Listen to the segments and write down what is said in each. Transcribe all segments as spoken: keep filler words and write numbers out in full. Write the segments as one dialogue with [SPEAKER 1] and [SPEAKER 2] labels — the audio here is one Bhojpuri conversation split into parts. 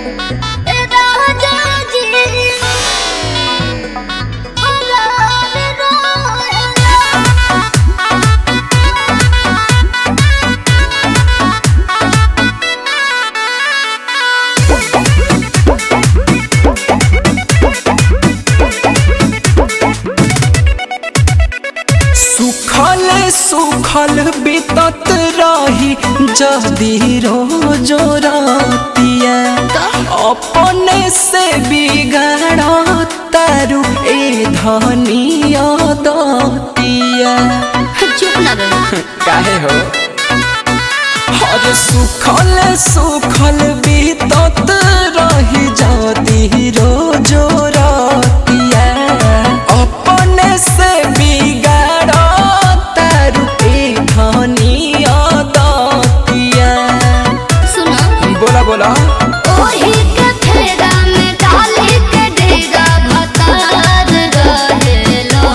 [SPEAKER 1] सुखल सुखल बीतत रही जदी रोजो रातिया अपने से बिगड़ तारू ए धनिया दतिया।
[SPEAKER 2] चुप ना रहो
[SPEAKER 1] काहे हो? हर सुखल सुखल बीतत रही जदी रोजो रातिया अपने से बिगड़ तारू ए धनिया दतिया।
[SPEAKER 2] सुनो
[SPEAKER 1] बोला बोला
[SPEAKER 2] ओही के फेरा में डाली के डेगा भतार रहेला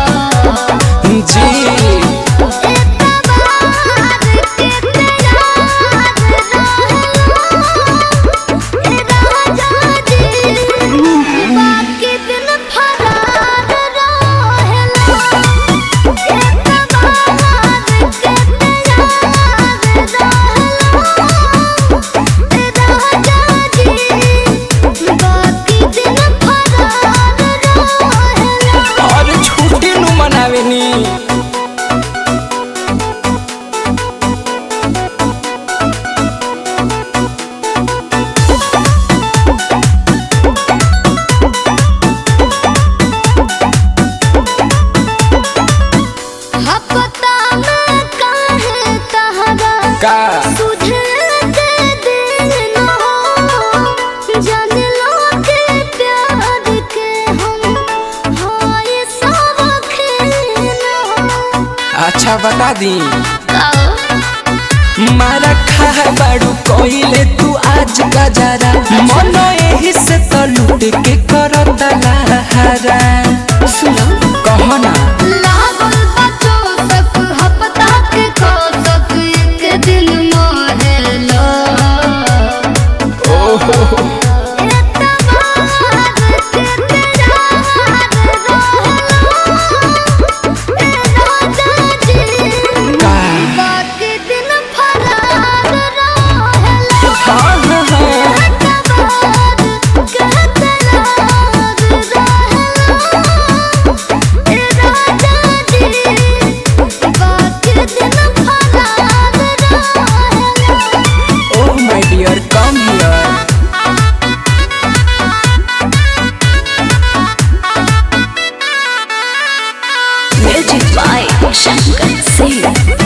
[SPEAKER 1] जी का
[SPEAKER 2] तुझे के दिल न हो जान लो के प्यार के हम हाय सब खेल हो।
[SPEAKER 1] अच्छा बता दी
[SPEAKER 2] का
[SPEAKER 1] मारा खा बाड़ू कोइले तू आज का जरा मन यही से तो लूट के करता लहरा।
[SPEAKER 2] सुनो
[SPEAKER 1] कहो ना
[SPEAKER 2] लागल बचो तक हपता के खो तक एक दिन मोहेला
[SPEAKER 1] ओहो
[SPEAKER 2] शंकर सिंह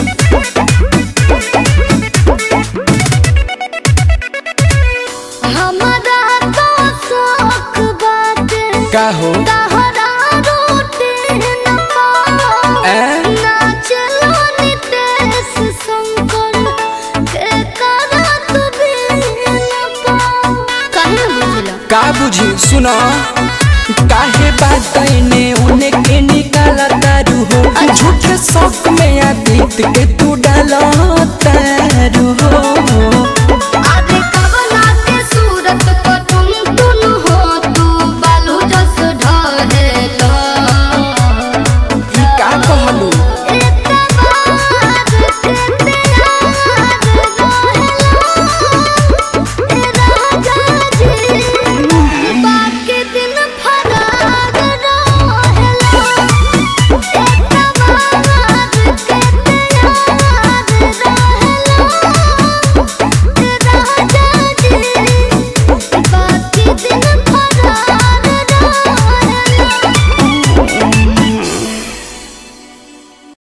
[SPEAKER 2] हमारा तो शौक बात
[SPEAKER 1] का हो
[SPEAKER 2] तहरा रोटे न पाओ
[SPEAKER 1] ए?
[SPEAKER 2] नाचलो नितेश शंकर के करत भी न पाओ। काहे बुझलो
[SPEAKER 1] का बुझी सुनो काहे बात ने उने के निकाला तारू हो झूठे शौक में आदित के तू डाला तारू हो।